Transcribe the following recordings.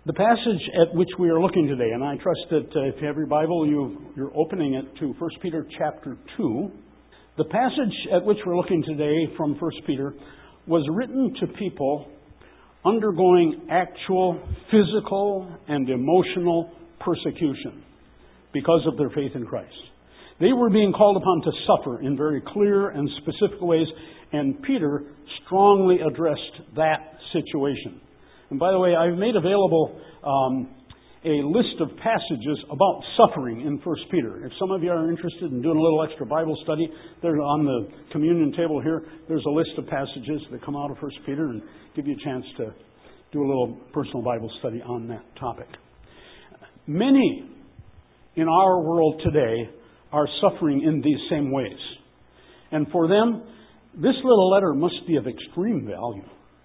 The passage at which we are looking today, and I trust that if you have your Bible, you're opening it to 1 Peter chapter 2. The passage at which we're looking today from 1 Peter was written to people undergoing actual physical and emotional persecution because of their faith in Christ. They were being called upon to suffer in very clear and specific ways, and Peter strongly addressed that situation. And by the way, I've made available a list of passages about suffering in 1 Peter. If some of you are interested in doing a little extra Bible study, they're on the communion table here. There's a list of passages that come out of 1 Peter and give you a chance to do a little personal Bible study on that topic. Many in our world today are suffering in these same ways. And for them, this little letter must be of extreme value.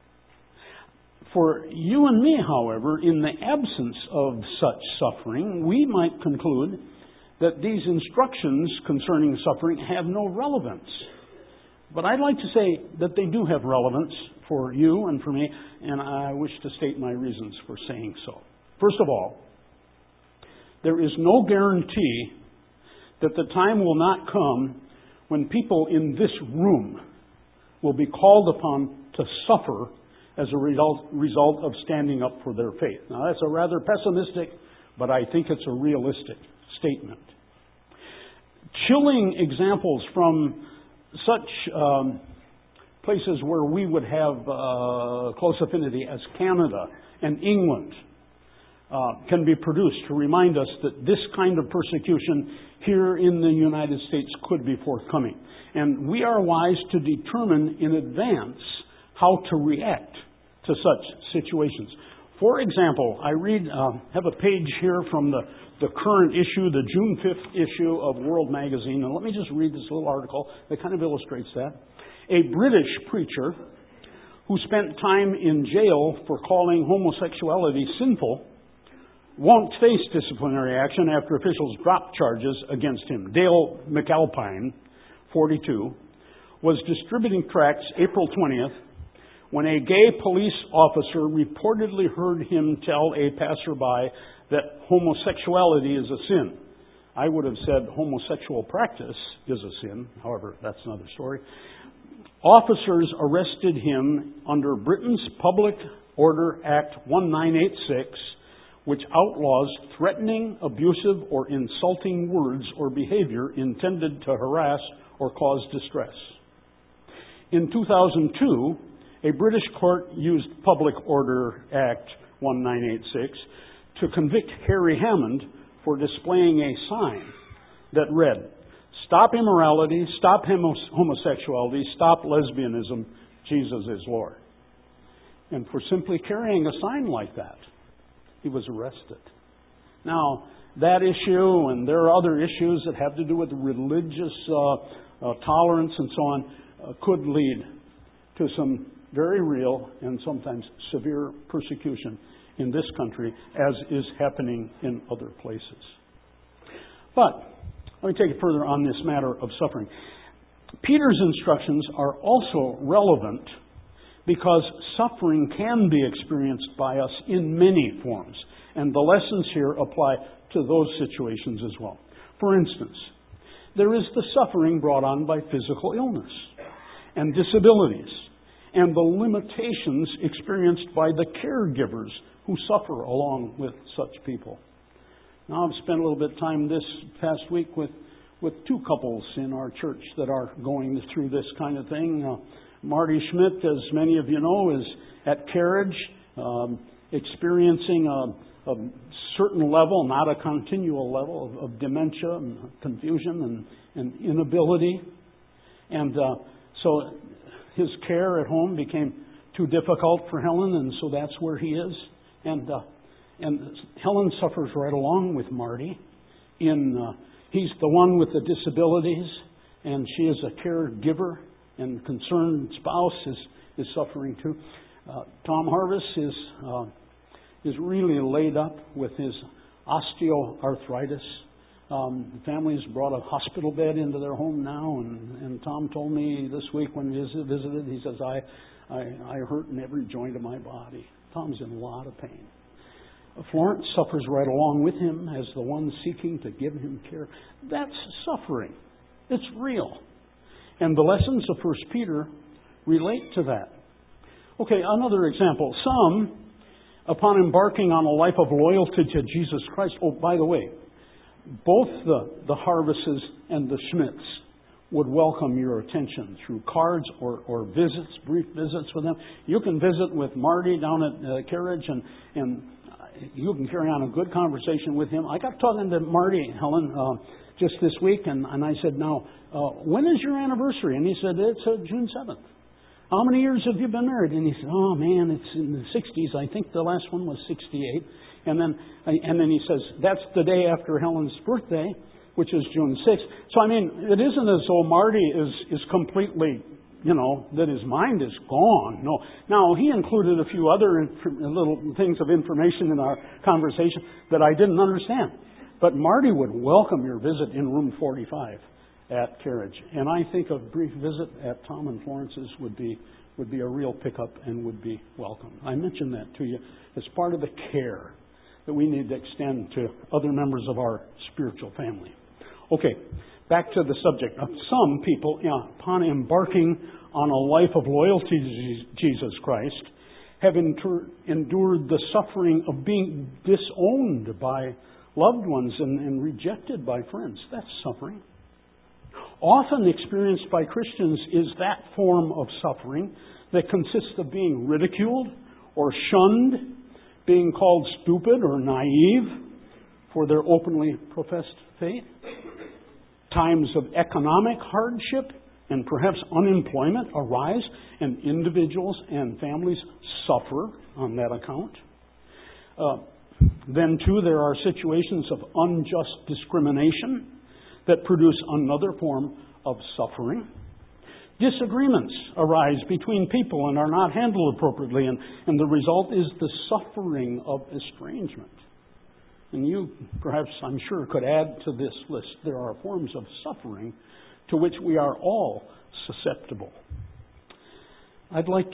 For you and me, however, in the absence of such suffering, we might conclude that these instructions concerning suffering have no relevance. But I'd like to say that they do have relevance for you and for me, and I wish to state my reasons for saying so. First of all, there is no guarantee that the time will not come when people in this room will be called upon to suffer as a result of standing up for their faith. Now, that's a rather pessimistic, but I think it's a realistic statement. Chilling examples from such places where we would have close affinity as Canada and England can be produced to remind us that this kind of persecution here in the United States could be forthcoming. And we are wise to determine in advance how to react to such situations. For example, I have a page here from the current issue, the June 5th issue of World Magazine, and let me just read this little article that kind of illustrates that. A British preacher who spent time in jail for calling homosexuality sinful won't face disciplinary action after officials dropped charges against him. Dale McAlpine, 42, was distributing tracts April 20th when a gay police officer reportedly heard him tell a passerby that homosexuality is a sin. I would have said homosexual practice is a sin. However, that's another story. Officers arrested him under Britain's Public Order Act 1986, which outlaws threatening, abusive, or insulting words or behavior intended to harass or cause distress. In 2002, a British court used Public Order Act 1986 to convict Harry Hammond for displaying a sign that read, "Stop immorality, stop homosexuality, stop lesbianism, Jesus is Lord." And for simply carrying a sign like that, he was arrested. Now, that issue, and there are other issues that have to do with religious tolerance and so on, could lead to some very real and sometimes severe persecution in this country, as is happening in other places. But let me take it further on this matter of suffering. Peter's instructions are also relevant because suffering can be experienced by us in many forms, and the lessons here apply to those situations as well. For instance, there is the suffering brought on by physical illness and disabilities, and the limitations experienced by the caregivers who suffer along with such people. Now, I've spent a little bit of time this past week with two couples in our church that are going through this kind of thing. Marty Schmidt, as many of you know, is at Carriage, experiencing a certain level, not a continual level, of dementia and confusion and inability. And so his care at home became too difficult for Helen, and so that's where he is. And Helen suffers right along with Marty. He's the one with the disabilities, and she is a caregiver, and concerned spouse is suffering too. Tom Harvis is really laid up with his osteoarthritis. The family's brought a hospital bed into their home now, and Tom told me this week when he visited, he says, I hurt in every joint of my body. Tom's in a lot of pain. Florence suffers right along with him as the one seeking to give him care. That's suffering. It's real. And the lessons of 1 Peter relate to that. Okay, another example. Some, upon embarking on a life of loyalty to Jesus Christ, oh, by the way, both the Harvests and the Schmidts would welcome your attention through cards or visits, brief visits with them. You can visit with Marty down at Carriage, and you can carry on a good conversation with him. I got talking to Marty, Helen, just this week, and I said, now, when is your anniversary? And he said, it's June 7th. How many years have you been married? And he said, oh man, it's in the 60s. I think the last one was 68. And then he says, that's the day after Helen's birthday, which is June 6th. So, I mean, it isn't as though Marty is completely, that his mind is gone. No. Now, he included a few other little things of information in our conversation that I didn't understand. But Marty would welcome your visit in room 45 at Carriage. And I think a brief visit at Tom and Florence's would be a real pickup and would be welcome. I mentioned that to you as part of the care that we need to extend to other members of our spiritual family. Okay, back to the subject. Some people, upon embarking on a life of loyalty to Jesus Christ, have endured the suffering of being disowned by loved ones and rejected by friends. That's suffering. Often experienced by Christians is that form of suffering that consists of being ridiculed or shunned, being called stupid or naive for their openly professed faith. Times of economic hardship and perhaps unemployment arise, and individuals and families suffer on that account. Then, too, there are situations of unjust discrimination that produce another form of suffering. Disagreements arise between people and are not handled appropriately, and the result is the suffering of estrangement. And you, perhaps, I'm sure, could add to this list. There are forms of suffering to which we are all susceptible. I'd like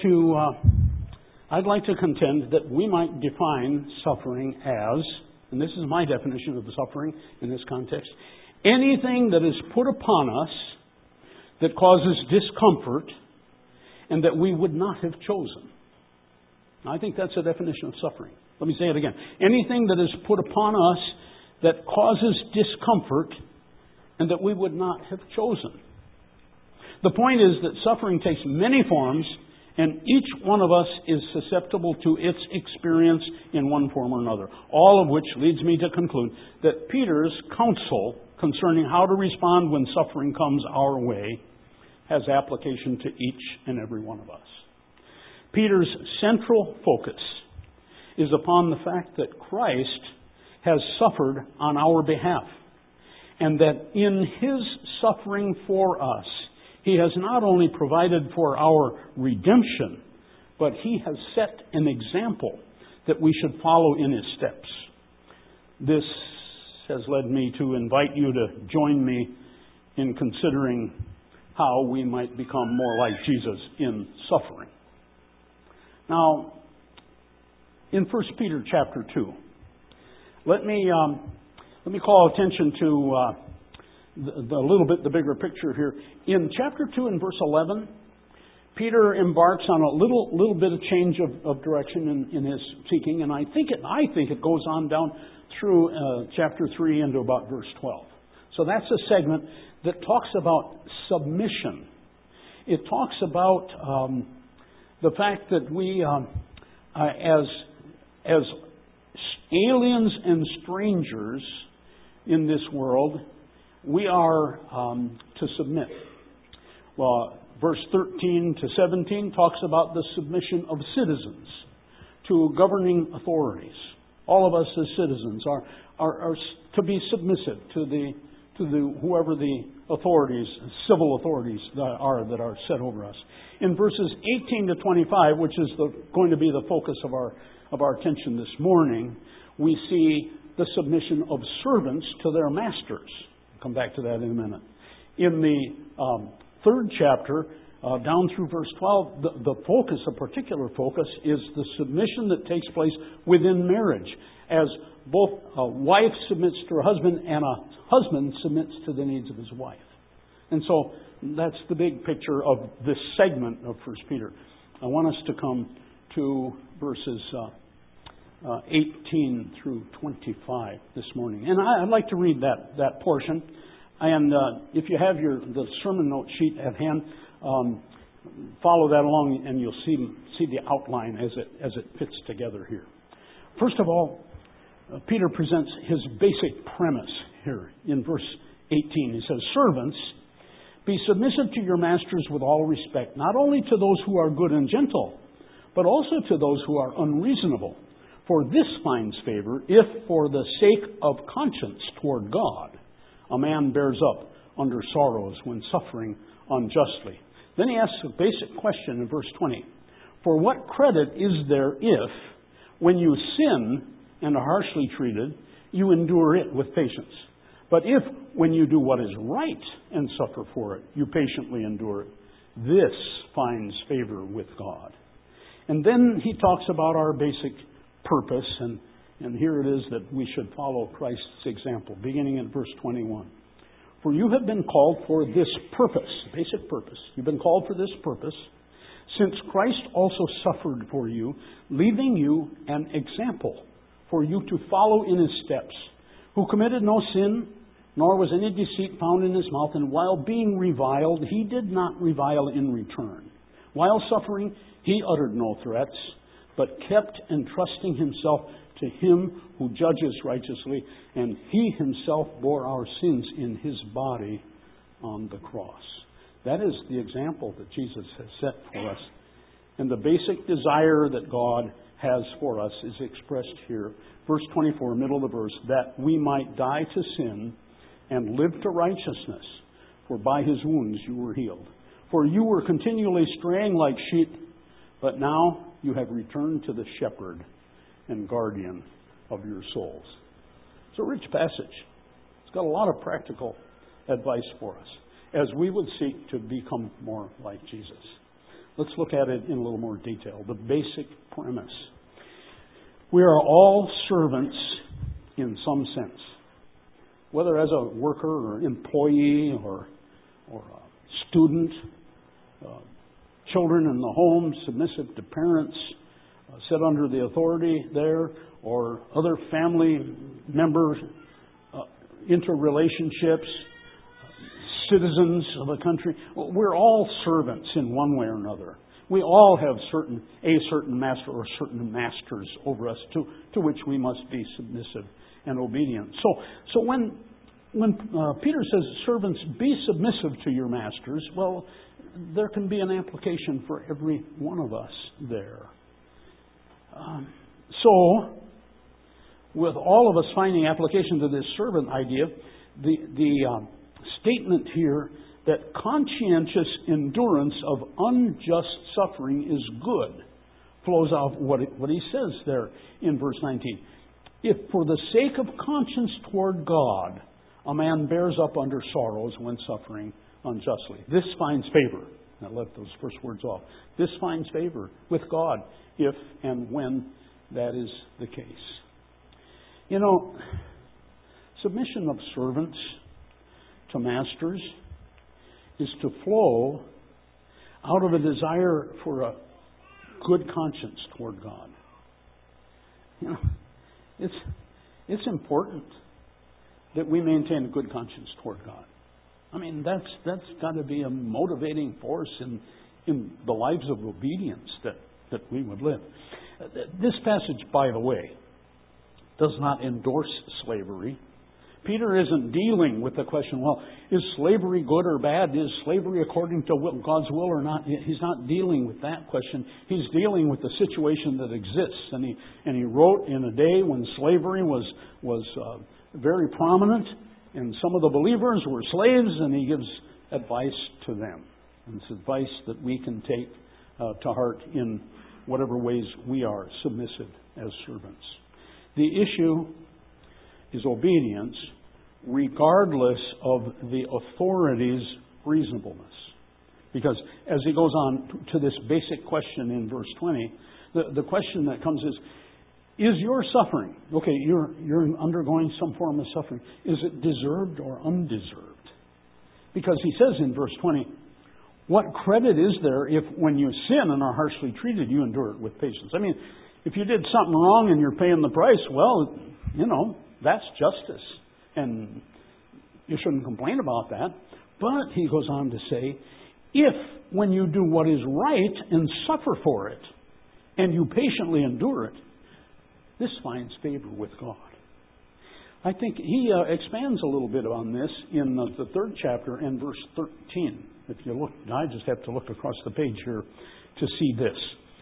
to contend that we might define suffering as, and this is my definition of suffering in this context, anything that is put upon us that causes discomfort and that we would not have chosen. I think that's a definition of suffering. Let me say it again. Anything that is put upon us that causes discomfort and that we would not have chosen. The point is that suffering takes many forms, and each one of us is susceptible to its experience in one form or another. All of which leads me to conclude that Peter's counsel concerning how to respond when suffering comes our way has application to each and every one of us. Peter's central focus is upon the fact that Christ has suffered on our behalf, and that in His suffering for us, He has not only provided for our redemption, but He has set an example that we should follow in His steps. This has led me to invite you to join me in considering how we might become more like Jesus in suffering. Now, in 1 Peter chapter 2, let me call attention to the bigger picture here. In chapter 2 and verse 11, Peter embarks on a little bit of change of direction in his seeking, and I think it goes on down through chapter 3 into about verse 12. So that's a segment that talks about submission. It talks about the fact that we, as aliens and strangers in this world, we are to submit. Well, verse 13 to 17 talks about the submission of citizens to governing authorities. All of us as citizens are to be submissive to whoever the authorities, civil authorities that are set over us. In verses 18 to 25, which is going to be the focus of our attention this morning, we see the submission of servants to their masters. I'll come back to that in a minute. In the third chapter, down through verse 12, a particular focus, is the submission that takes place within marriage. as both a wife submits to her husband and a husband submits to the needs of his wife. And so that's the big picture of this segment of 1 Peter. I want us to come to verses 18 through 25 this morning. And I'd like to read that portion. And if you have the sermon note sheet at hand, follow that along and you'll see the outline as it fits together here. First of all, Peter presents his basic premise here in verse 18. He says, "Servants, be submissive to your masters with all respect, not only to those who are good and gentle, but also to those who are unreasonable. For this finds favor if, for the sake of conscience toward God, a man bears up under sorrows when suffering unjustly." Then he asks a basic question in verse 20. "For what credit is there if, when you sin and are harshly treated, you endure it with patience? But if, when you do what is right and suffer for it, you patiently endure it, this finds favor with God." And then he talks about our basic purpose, and here it is that we should follow Christ's example, beginning in verse 21. "For you have been called for this purpose," basic purpose. "You've been called for this purpose, since Christ also suffered for you, leaving you an example for you to follow in his steps, who committed no sin, nor was any deceit found in his mouth, and while being reviled, he did not revile in return. While suffering, he uttered no threats, but kept entrusting himself to him who judges righteously, and he himself bore our sins in his body on the cross." That is the example that Jesus has set for us. And the basic desire that God has for us is expressed here. Verse 24, middle of the verse, "That we might die to sin and live to righteousness, for by his wounds you were healed. For you were continually straying like sheep, but now you have returned to the shepherd and guardian of your souls." It's a rich passage. It's got a lot of practical advice for us as we would seek to become more like Jesus. Let's look at it in a little more detail. The basic premise. We are all servants in some sense, whether as a worker or employee or a student, children in the home, submissive to parents, set under the authority there, or other family members, interrelationships, citizens of a country. We're all servants in one way or another. We all have a certain master or certain masters over us to which we must be submissive and obedient. So when Peter says, "Servants, be submissive to your masters," well, there can be an application for every one of us there. So, with all of us finding application to this servant idea, the statement here that conscientious endurance of unjust suffering is good flows out what he says there in verse 19. "If for the sake of conscience toward God, a man bears up under sorrows when suffering unjustly, this finds favor." Now let those first words off. This finds favor with God if and when that is the case. You know, submission of servants to masters is to flow out of a desire for a good conscience toward God. You know, it's important that we maintain a good conscience toward God. I mean, that's got to be a motivating force in the lives of obedience that we would live. This passage, by the way, does not endorse slavery. Peter isn't dealing with the question, well, is slavery good or bad? Is slavery according to God's will or not? He's not dealing with that question. He's dealing with the situation that exists. And he wrote in a day when slavery was very prominent, and some of the believers were slaves, and he gives advice to them. And it's advice that we can take to heart in whatever ways we are submissive as servants. The issue is obedience, regardless of the authority's reasonableness. Because as he goes on to this basic question in verse 20, the question that comes is, Is your suffering, okay, you're undergoing some form of suffering, is it deserved or undeserved? Because he says in verse 20, what credit is there if when you sin and are harshly treated, you endure it with patience? I mean, if you did something wrong and you're paying the price, well, that's justice. And you shouldn't complain about that. But, he goes on to say, if when you do what is right and suffer for it, and you patiently endure it, this finds favor with God. I think he expands a little bit on this in the 3rd chapter and verse 13. If you look, I just have to look across the page here to see this.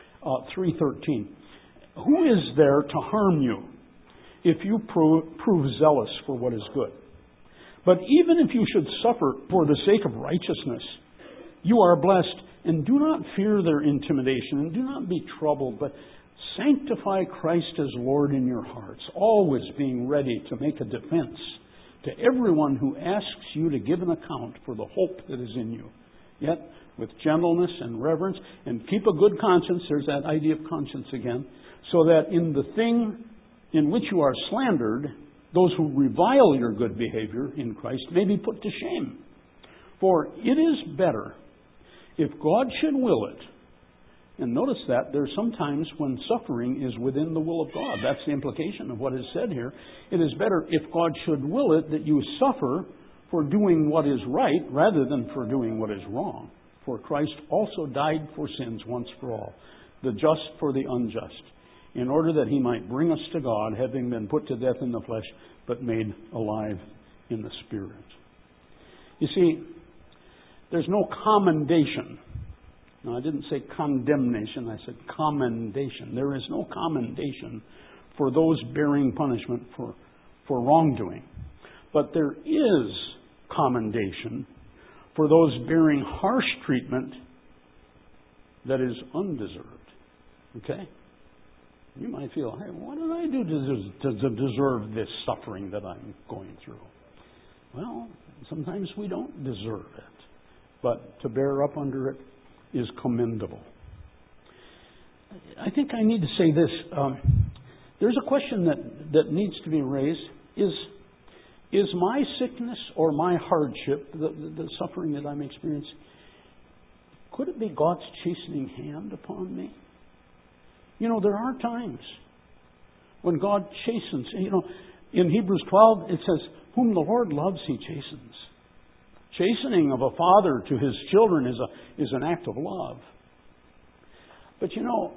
3:13. Who is there to harm you if you prove zealous for what is good? But even if you should suffer for the sake of righteousness, you are blessed, and do not fear their intimidation, and do not be troubled, but sanctify Christ as Lord in your hearts, always being ready to make a defense to everyone who asks you to give an account for the hope that is in you. Yet, with gentleness and reverence, and keep a good conscience, there's that idea of conscience again, so that in the thing in which you are slandered, those who revile your good behavior in Christ may be put to shame. For it is better, if God should will it, and notice that there's sometimes when suffering is within the will of God. That's the implication of what is said here. It is better if God should will it that you suffer for doing what is right rather than for doing what is wrong. For Christ also died for sins once for all, the just for the unjust, in order that he might bring us to God, having been put to death in the flesh, but made alive in the Spirit. You see, there's no commendation. Now, I didn't say condemnation, I said commendation. There is no commendation for those bearing punishment for wrongdoing. But there is commendation for those bearing harsh treatment that is undeserved. Okay? You might feel, hey, what did I do to deserve this suffering that I'm going through? Well, sometimes we don't deserve it. But to bear up under it is commendable. I think I need to say this. There's a question that needs to be raised. Is my sickness or my hardship, the suffering that I'm experiencing, could it be God's chastening hand upon me? There are times when God chastens. In Hebrews 12 it says, whom the Lord loves, he chastens. Chastening of a father to his children is an act of love. But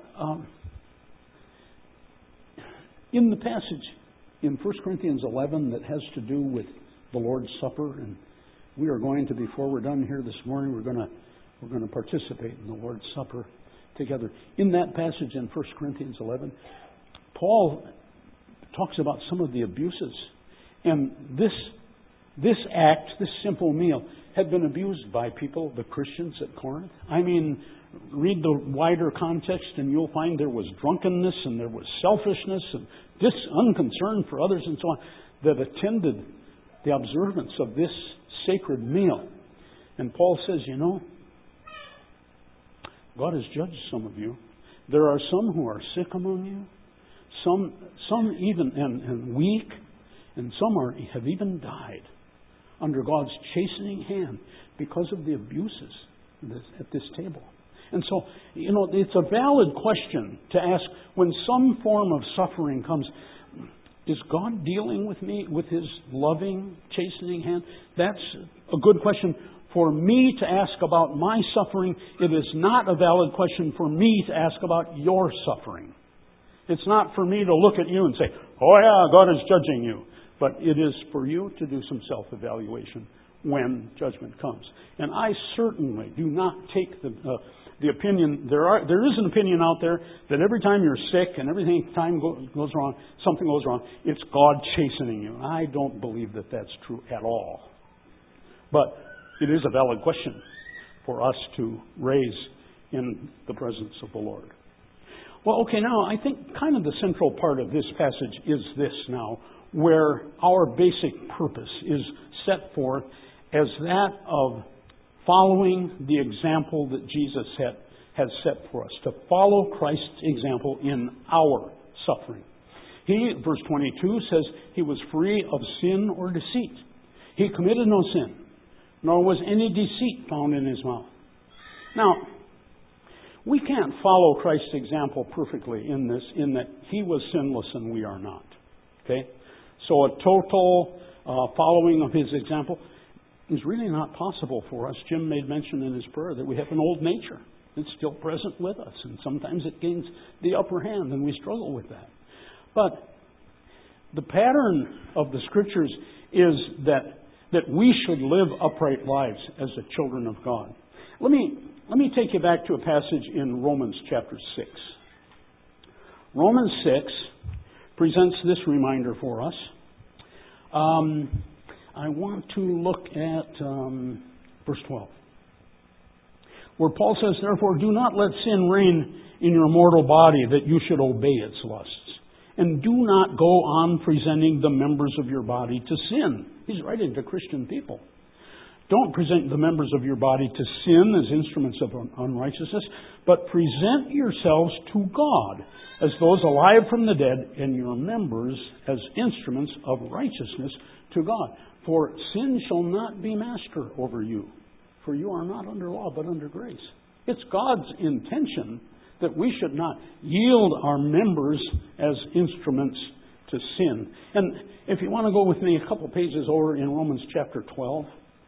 in the passage in 1 Corinthians 11 that has to do with the Lord's Supper, and we are going to, before we're done here this morning, we're going to participate in the Lord's Supper together. In that passage in 1 Corinthians 11, Paul talks about some of the abuses. And this act, this simple meal, had been abused by people, the Christians at Corinth. I mean, read the wider context and you'll find there was drunkenness and there was selfishness and unconcern for others and so on that attended the observance of this sacred meal. And Paul says, God has judged some of you. There are some who are sick among you, some even and weak, and some have even died under God's chastening hand because of the abuses at this table. And so, it's a valid question to ask when some form of suffering comes, is God dealing with me with his loving, chastening hand? That's a good question for me to ask about my suffering. It is not a valid question for me to ask about your suffering. It's not for me to look at you and say, oh yeah, God is judging you. But it is for you to do some self-evaluation when judgment comes. And I certainly do not take the opinion. There is an opinion out there that every time you're sick and time goes wrong, something goes wrong, it's God chastening you. I don't believe that that's true at all. But it is a valid question for us to raise in the presence of the Lord. Well, okay, now I think kind of the central part of this passage is this now, where our basic purpose is set forth as that of following the example that Jesus has set for us, to follow Christ's example in our suffering. He, verse 22, says he was free of sin or deceit. He committed no sin, nor was any deceit found in his mouth. Now, we can't follow Christ's example perfectly in this, in that he was sinless and we are not. Okay? So a total following of his example is really not possible for us. Jim made mention in his prayer that we have an old nature. It's still present with us, and sometimes it gains the upper hand, and we struggle with that. But the pattern of the Scriptures is that we should live upright lives as the children of God. Let me take you back to a passage in Romans chapter 6. Romans 6 presents this reminder for us. I want to look at verse 12, where Paul says, "Therefore do not let sin reign in your mortal body, that you should obey its lusts. And do not go on presenting the members of your body to sin." He's writing to Christian people. Don't present the members of your body to sin as instruments of unrighteousness, but present yourselves to God as those alive from the dead, and your members as instruments of righteousness to God. For sin shall not be master over you, for you are not under law, but under grace. It's God's intention that we should not yield our members as instruments to sin. And if you want to go with me a couple pages over in Romans chapter 12,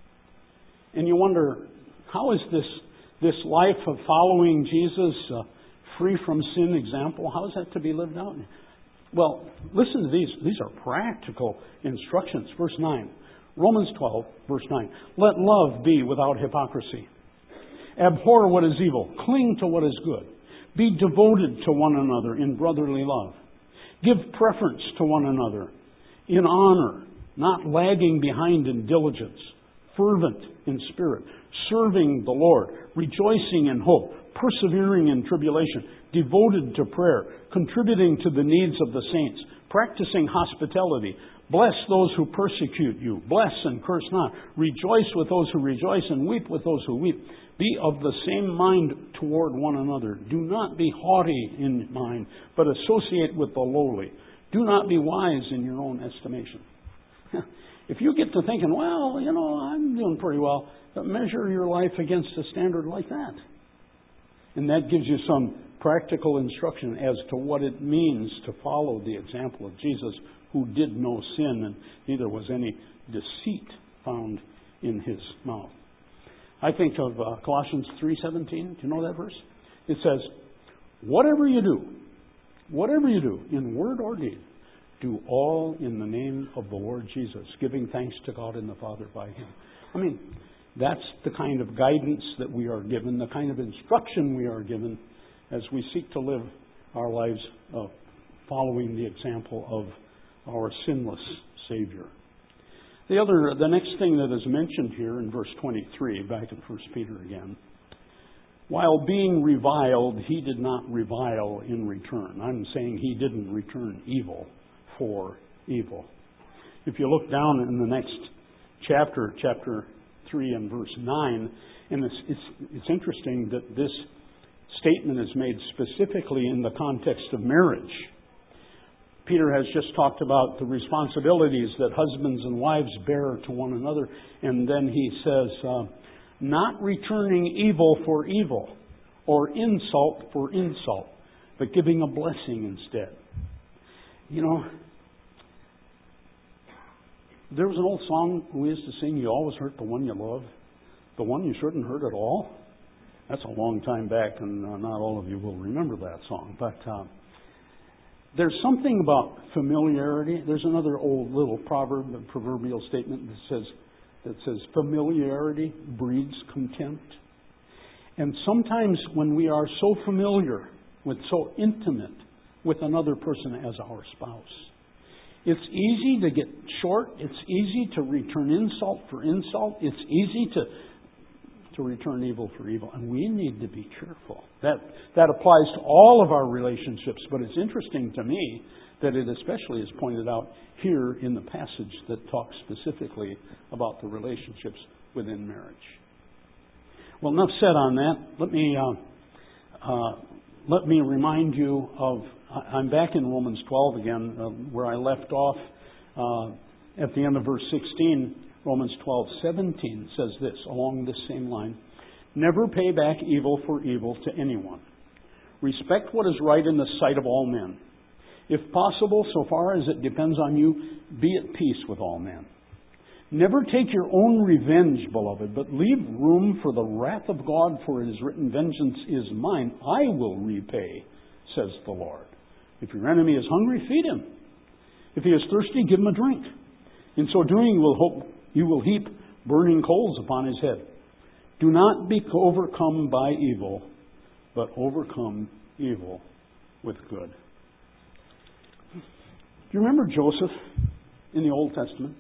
and you wonder, how is this life of following Jesus, free from sin example, how is that to be lived out? Well, listen to these. These are practical instructions. Verse 9. Romans 12, verse 9. "Let love be without hypocrisy. Abhor what is evil. Cling to what is good. Be devoted to one another in brotherly love. Give preference to one another in honor, not lagging behind in diligence, fervent in spirit, serving the Lord, rejoicing in hope, persevering in tribulation, devoted to prayer, contributing to the needs of the saints, practicing hospitality. Bless those who persecute you. Bless and curse not. Rejoice with those who rejoice and weep with those who weep. Be of the same mind toward one another. Do not be haughty in mind, but associate with the lowly. Do not be wise in your own estimation." If you get to thinking, well, I'm doing pretty well, but measure your life against a standard like that. And that gives you some practical instruction as to what it means to follow the example of Jesus, who did no sin, and neither was any deceit found in his mouth. I think of Colossians 3:17. Do you know that verse? It says, whatever you do, in word or deed, do all in the name of the Lord Jesus, giving thanks to God and the Father by him. I mean, that's the kind of guidance that we are given, the kind of instruction we are given as we seek to live our lives following the example of our sinless Savior. The next thing that is mentioned here in verse 23, back in 1 Peter again, while being reviled, he did not revile in return. I'm saying he didn't return evil for evil. If you look down in the next chapter 3 and verse 9, and it's interesting that this statement is made specifically in the context of marriage. Peter has just talked about the responsibilities that husbands and wives bear to one another, and then he says, not returning evil for evil or insult for insult, but giving a blessing instead. There was an old song we used to sing, "You always hurt the one you love, the one you shouldn't hurt at all." That's a long time back, and not all of you will remember that song. But there's something about familiarity. There's another old little proverbial statement that says familiarity breeds contempt. And sometimes when we are so familiar, so intimate with another person as our spouse, it's easy to get short. It's easy to return insult for insult. It's easy to return evil for evil. And we need to be careful. That applies to all of our relationships. But it's interesting to me that it especially is pointed out here in the passage that talks specifically about the relationships within marriage. Well, enough said on that. Let me let me remind you of, I'm back in Romans 12 again, where I left off at the end of verse 16. Romans 12:17 says this, along this same line. Never pay back evil for evil to anyone. Respect what is right in the sight of all men. If possible, so far as it depends on you, be at peace with all men. Never take your own revenge, beloved, but leave room for the wrath of God, for it is written, vengeance is mine, I will repay, says the Lord. If your enemy is hungry, feed him. If he is thirsty, give him a drink. In so doing, you will heap burning coals upon his head. Do not be overcome by evil, but overcome evil with good. Do you remember Joseph in the Old Testament?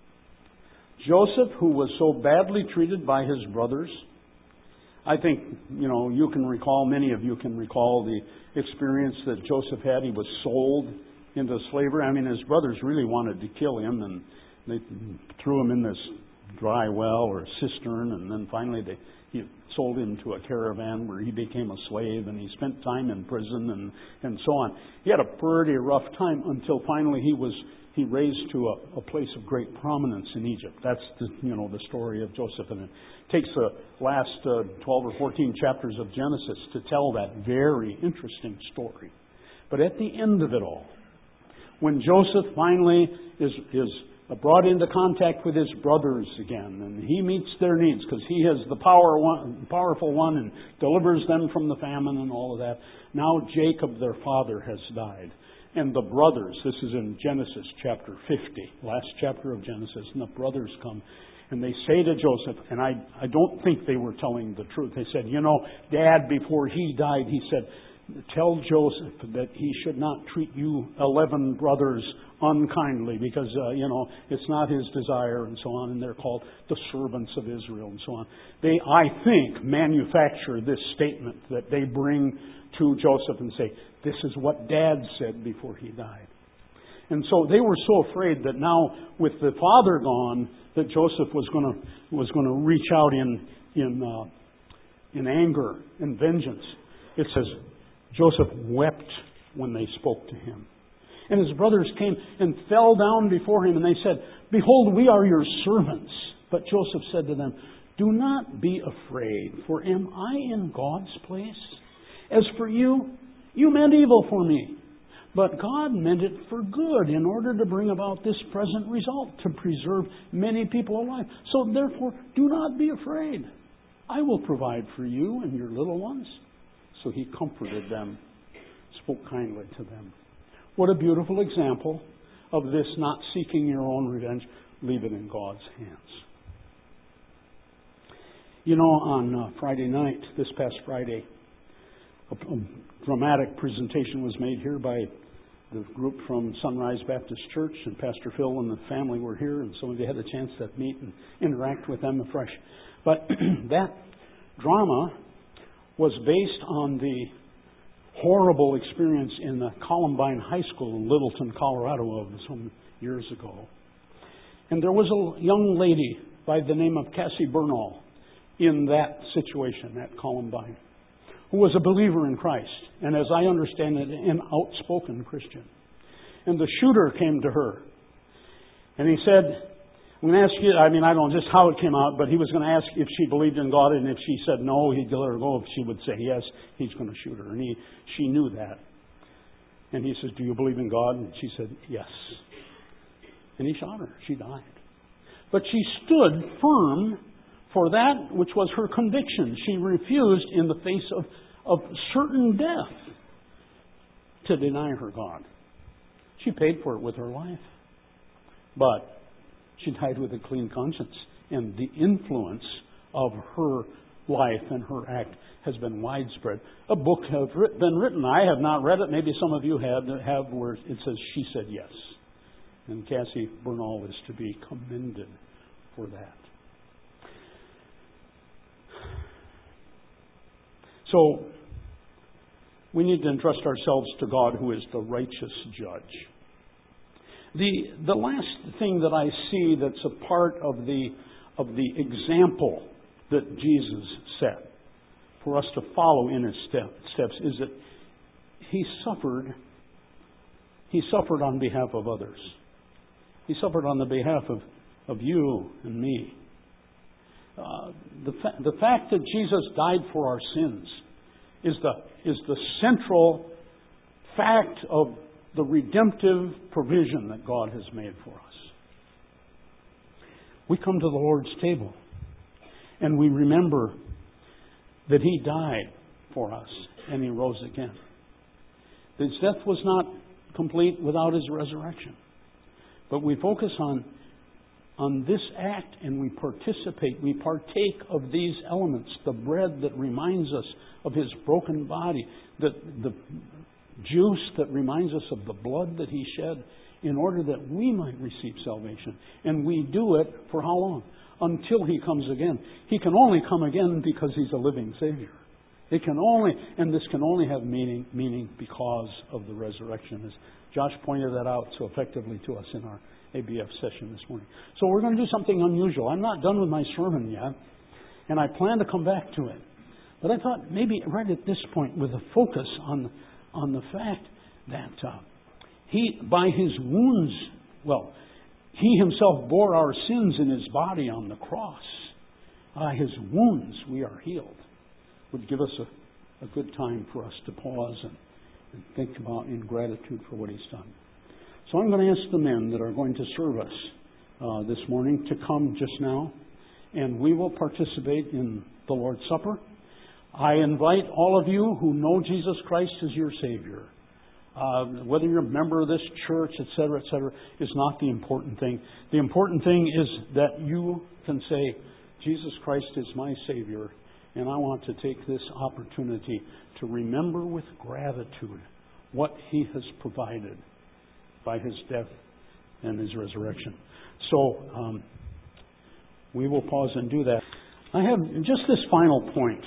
Joseph, who was so badly treated by his brothers. I think, you can recall, many of you can recall the experience that Joseph had. He was sold into slavery. I mean, his brothers really wanted to kill him, and they threw him in this dry well or cistern, and then finally he sold him to a caravan where he became a slave, and he spent time in prison and so on. He had a pretty rough time until finally he raised to a place of great prominence in Egypt. That's the story of Joseph, and it takes the last 12 or 14 chapters of Genesis to tell that very interesting story. But at the end of it all, when Joseph finally is brought into contact with his brothers again, and he meets their needs because he is the powerful one and delivers them from the famine and all of that. Now Jacob, their father, has died. And the brothers, this is in Genesis chapter 50, last chapter of Genesis, and the brothers come and they say to Joseph, and I don't think they were telling the truth. They said, Dad, before he died, he said, tell Joseph that he should not treat you 11 brothers unkindly because, it's not his desire and so on. And they're called the servants of Israel and so on. They, I think, manufacture this statement that they bring to Joseph and say, this is what Dad said before he died. And so they were so afraid that now, with the father gone, that Joseph was going to reach out in anger and vengeance. It says, Joseph wept when they spoke to him. And his brothers came and fell down before him, and they said, behold, we are your servants. But Joseph said to them, do not be afraid, for am I in God's place? As for you, you meant evil for me, but God meant it for good in order to bring about this present result, to preserve many people alive. So therefore, do not be afraid. I will provide for you and your little ones. So he comforted them, spoke kindly to them. What a beautiful example of this not seeking your own revenge. Leave it in God's hands. On Friday night, this past Friday, a dramatic presentation was made here by the group from Sunrise Baptist Church, and Pastor Phil and the family were here, and some of you had a chance to meet and interact with them afresh. But that drama was based on the horrible experience in the Columbine High School in Littleton, Colorado, some years ago. And there was a young lady by the name of Cassie Bernal in that situation at Columbine, who was a believer in Christ, and as I understand it, an outspoken Christian. And the shooter came to her, and he said, I'm going to ask you, I don't know just how it came out, but he was going to ask if she believed in God, and if she said no, he'd let her go. If she would say yes, he's going to shoot her. And she knew that. And he says, do you believe in God? And she said, yes. And he shot her. She died. But she stood firm for that which was her conviction. She refused, in the face of certain death, to deny her God. She paid for it with her life. But she died with a clean conscience. And the influence of her life and her act has been widespread. A book has been written. I have not read it. Maybe some of you have, where it says she said yes. And Cassie Bernal is to be commended for that. So, we need to entrust ourselves to God, who is the righteous judge. The last thing that I see that's a part of the example that Jesus set for us to follow in His steps is that He suffered. He suffered on behalf of others. He suffered on the behalf of you and me. The fact that Jesus died for our sins is the central fact of the redemptive provision that God has made for us. We come to the Lord's table and we remember that He died for us and He rose again. His death was not complete without His resurrection. But we focus on this act and we participate. We partake of these elements. The bread that reminds us of His broken body. The juice that reminds us of the blood that He shed in order that we might receive salvation. And we do it for how long? Until He comes again. He can only come again because He's a living Savior. It can only, and this can only have meaning because of the resurrection, as Josh pointed that out so effectively to us in our ABF session this morning. So we're going to do something unusual. I'm not done with my sermon yet, and I plan to come back to it. But I thought maybe right at this point, with a focus on the fact that He, by His wounds, He Himself bore our sins in His body on the cross. By His wounds we are healed. Would give us a good time for us to pause and think about in gratitude for what He's done. So I'm going to ask the men that are going to serve us this morning to come just now, and we will participate in the Lord's Supper. I invite all of you who know Jesus Christ as your Savior, whether you're a member of this church, etc., is not the important thing. The important thing is that you can say, Jesus Christ is my Savior, and I want to take this opportunity to remember with gratitude what He has provided by His death and His resurrection. So we will pause and do that. I have just this final point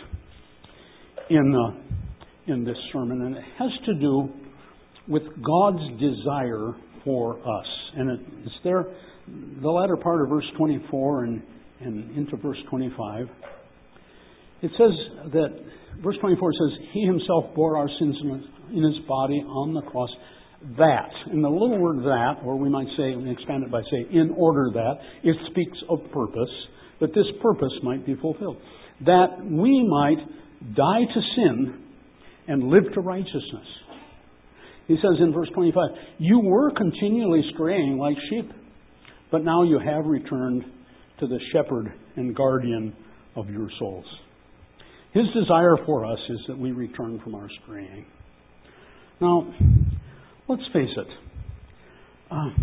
in this sermon, and it has to do with God's desire for us. And it's there, the latter part of verse 24 and into verse 25. It says that, verse 24 says, He Himself bore our sins in His body on the cross. That, and the little word that, or we might say, expand it by saying, in order that, it speaks of purpose, that this purpose might be fulfilled. That we might die to sin and live to righteousness. He says in verse 25, you were continually straying like sheep, but now you have returned to the shepherd and guardian of your souls. His desire for us is that we return from our straying. Now, let's face it.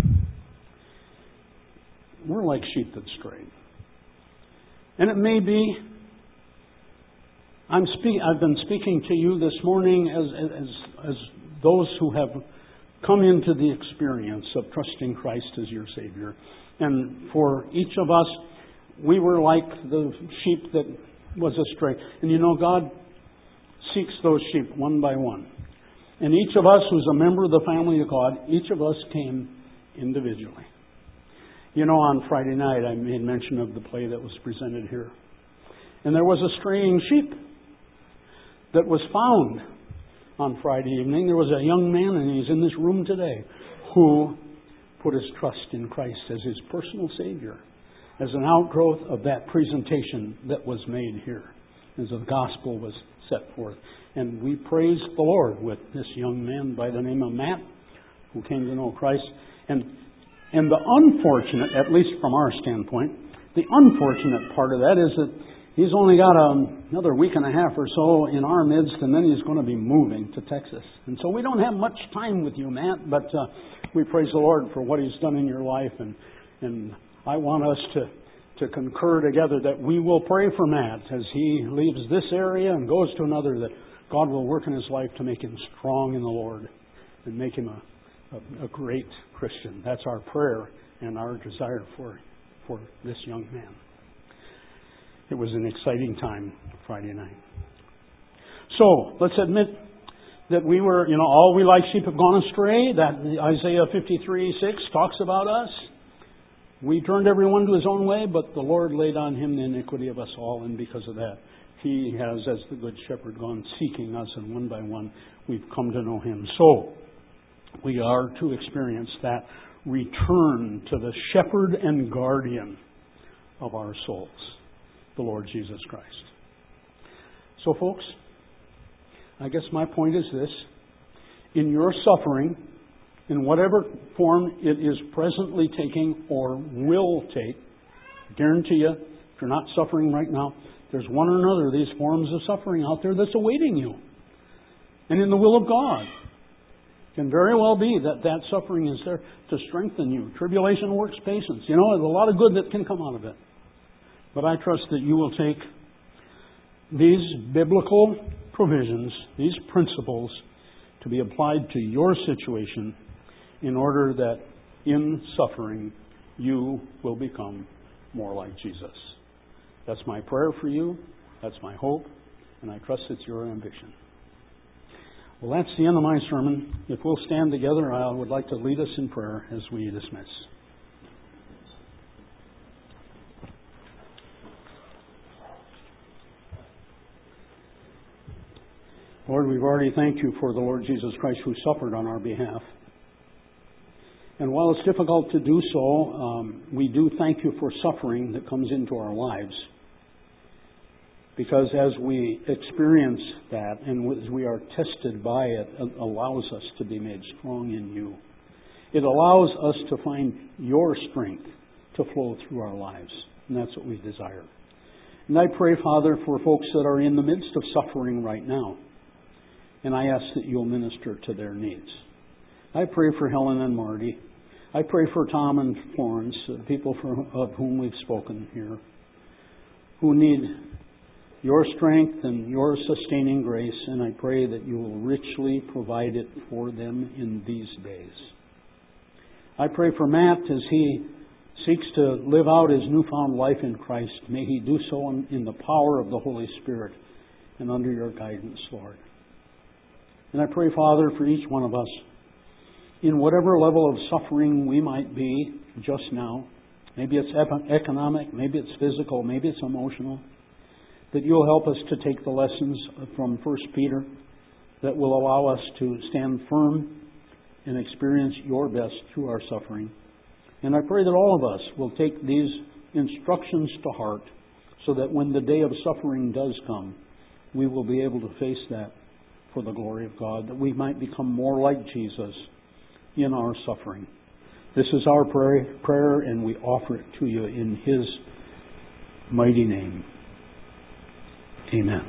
We're like sheep that strayed. And it may be, I've been speaking to you this morning as those who have come into the experience of trusting Christ as your Savior. And for each of us, we were like the sheep that was astray. And you know, God seeks those sheep one by one. And each of us who's a member of the family of God, each of us came individually. You know, on Friday night I made mention of the play that was presented here. And there was a straying sheep that was found on Friday evening. There was a young man, and he's in this room today, who put his trust in Christ as his personal Savior, as an outgrowth of that presentation that was made here, as the gospel was set forth. And we praise the Lord with this young man by the name of Matt, who came to know Christ. And the unfortunate, at least from our standpoint, the unfortunate part of that is that he's only got another week and a half or so in our midst, and then he's going to be moving to Texas. And so we don't have much time with you, Matt, but we praise the Lord for what He's done in your life. And I want us to concur together that we will pray for Matt as he leaves this area and goes to another, that God will work in his life to make him strong in the Lord and make him a great Christian. That's our prayer and our desire for this young man. It was an exciting time Friday night. So, let's admit that we were, all we like sheep have gone astray. That Isaiah 53:6 talks about us. We turned everyone to his own way, but the Lord laid on Him the iniquity of us all, and because of that, He has, as the Good Shepherd, gone seeking us, and one by one we've come to know Him. So, we are to experience that return to the Shepherd and Guardian of our souls, the Lord Jesus Christ. So, folks, I guess my point is this. In your suffering, in whatever form it is presently taking or will take, I guarantee you, if you're not suffering right now, there's one or another of these forms of suffering out there that's awaiting you. And in the will of God, it can very well be that that suffering is there to strengthen you. Tribulation works patience. You know, there's a lot of good that can come out of it. But I trust that you will take these biblical provisions, these principles, to be applied to your situation in order that in suffering you will become more like Jesus. That's my prayer for you. That's my hope. And I trust it's your ambition. Well, that's the end of my sermon. If we'll stand together, I would like to lead us in prayer as we dismiss. Lord, we've already thanked you for the Lord Jesus Christ who suffered on our behalf. And while it's difficult to do so, we do thank you for suffering that comes into our lives. Because as we experience that and as we are tested by it, it allows us to be made strong in you. It allows us to find your strength to flow through our lives. And that's what we desire. And I pray, Father, for folks that are in the midst of suffering right now. And I ask that you'll minister to their needs. I pray for Helen and Marty. I pray for Tom and Florence, people of whom we've spoken here, who need your strength and your sustaining grace, and I pray that you will richly provide it for them in these days. I pray for Matt as he seeks to live out his newfound life in Christ. May he do so in the power of the Holy Spirit and under your guidance, Lord. And I pray, Father, for each one of us, in whatever level of suffering we might be just now, maybe it's economic, maybe it's physical, maybe it's emotional, that you'll help us to take the lessons from 1 Peter that will allow us to stand firm and experience your best through our suffering. And I pray that all of us will take these instructions to heart so that when the day of suffering does come, we will be able to face that for the glory of God, that we might become more like Jesus in our suffering. This is our prayer, and we offer it to you in His mighty name. Amen.